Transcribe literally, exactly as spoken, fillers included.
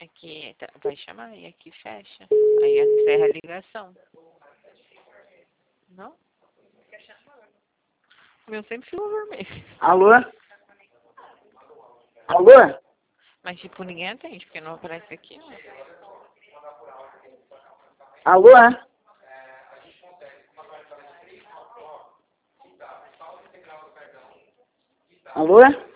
Aqui tá- vai chamar e aqui fecha. Aí encerra a ligação. Não? O meu sempre ficou vermelho. Alô? Alô? Mas tipo, ninguém atende, porque não aparece aqui, não. Alô? Alô?